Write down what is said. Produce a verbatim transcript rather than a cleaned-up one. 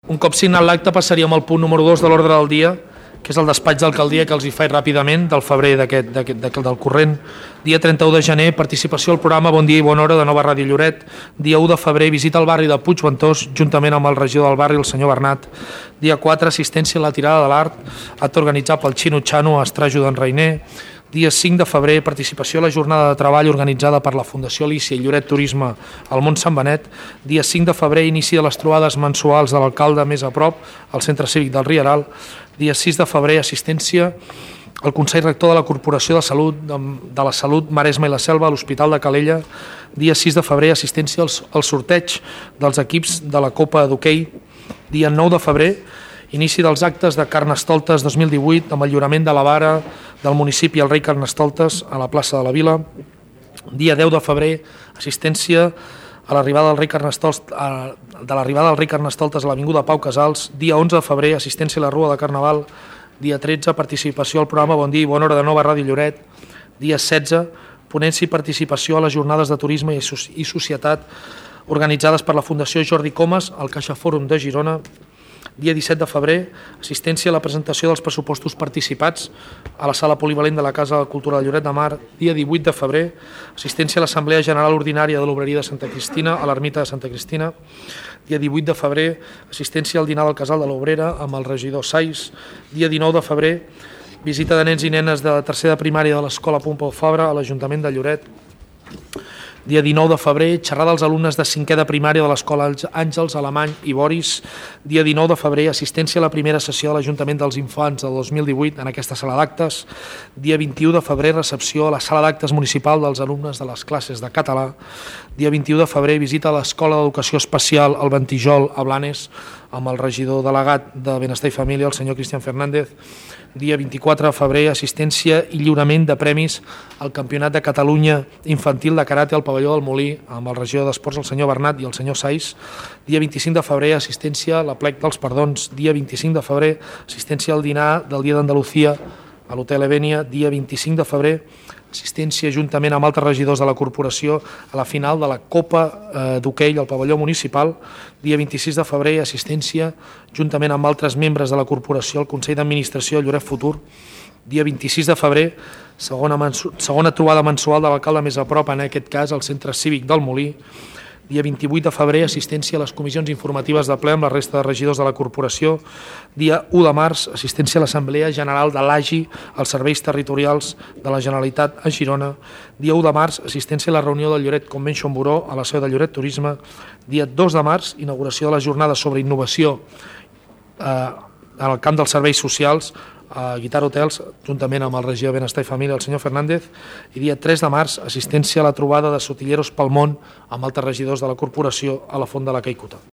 Un cop signat l'acte passaríem al punt número dos de l'ordre del dia, que és el despatx d'alcaldia, que els hi faig ràpidament, del febrer d'aquest, d'aquest, del corrent. Dia trenta-u de gener, participació al programa Bon dia i bona hora de Nova Ràdio Lloret. Dia u de febrer, visita al barri de Puigventós, juntament amb el regidor del barri, el senyor Bernat. Dia quatre, assistència a la tirada de l'art, acte organitzat pel Xino Xano, Estrajo d'en Reiner. Dia cinc de febrer, participació a la jornada de treball organitzada per la Fundació Alícia i Lloret Turisme al Mont Sant Benet. Dia cinc de febrer, inici de les trobades mensuals de l'alcalde més a prop, al Centre Cívic del Rieral. Dia sis de febrer, assistència al Consell Rector de la Corporació de Salut de, de la Salut Maresme i la Selva a l'Hospital de Calella. Dia sis de febrer, assistència al, al sorteig dels equips de la Copa d'Hoquei. Dia nou de febrer, inici dels actes de Carnestoltes dos mil divuit amb el lliurament de la vara del municipi al rei Carnestoltes a la plaça de la Vila. Dia deu de febrer, assistència a l'arribada del rei Carnestoltes, a, de l'arribada del rei Carnestoltes a l'Avinguda Pau Casals. Dia onze de febrer, assistència a la Rua de Carnaval. Dia tretze, participació al programa Bon dia i bona hora de Nova Ràdio Lloret. Dia setze, ponència i participació a les jornades de turisme i, i societat organitzades per la Fundació Jordi Comas al Caixa Fòrum de Girona. Dia disset de febrer, assistència a la presentació dels pressupostos participats a la sala polivalent de la Casa de Cultura de Lloret de Mar. Dia divuit de febrer, assistència a l'Assemblea General Ordinària de l'Obreria de Santa Cristina a l'Ermita de Santa Cristina. Dia divuit de febrer, assistència al dinar del Casal de l'Obrera amb el regidor Sais. Dia dinou de febrer, visita de nens i nenes de tercer de primària de l'Escola Pompeu Fabra a l'Ajuntament de Lloret. Dia dinou de febrer, xerrada als alumnes de cinquè de primària de l'Escola Àngels, Alemany i Boris. Dia dinou de febrer, assistència a la primera sessió de l'Ajuntament dels Infants del dos mil divuit en aquesta sala d'actes. Dia vint-i-u de febrer, recepció a la sala d'actes municipal dels alumnes de les classes de català. Dia vint-i-u de febrer, visita a l'Escola d'Educació Especial al Ventijol a Blanes amb el regidor delegat de Benestar i Família, el senyor Cristian Fernández. Dia vint-i-quatre de febrer, assistència i lliurament de premis al Campionat de Catalunya Infantil de Karate al Pavelló del Molí amb el regidor d'Esports, el senyor Bernat i el senyor Sais. Dia vint-i-cinc de febrer, assistència a l'Aplec dels Perdons. Dia vint-i-cinc de febrer, assistència al dinar del Dia d'Andalucia a l'Hotel Evenia. Dia vint-i-cinc de febrer, assistència juntament amb altres regidors de la corporació a la final de la Copa eh, d'Hoquei al pavelló municipal. Dia vint-i-sis de febrer, assistència juntament amb altres membres de la corporació al Consell d'Administració Lloret Futur. Dia vint-i-sis de febrer, segona, segona trobada mensual de l'alcalde més a prop, en aquest cas al Centre Cívic del Molí. Dia vint-i-vuit de febrer, assistència a les comissions informatives de ple amb la resta de regidors de la corporació. Dia u de març, assistència a l'Assemblea General de l'A G I als serveis territorials de la Generalitat a Girona. Dia u de març, assistència a la reunió del Lloret Convention Bureau a la seu de Lloret Turisme. Dia dos de març, inauguració de la jornada sobre innovació eh, en el camp dels serveis socials a Guitar Hotels, juntament amb el regidor de Benestar i Família, el senyor Fernández. I dia tres de març, assistència a la trobada de Sotilleros pel Món amb altres regidors de la corporació a la Font de la Caiguta.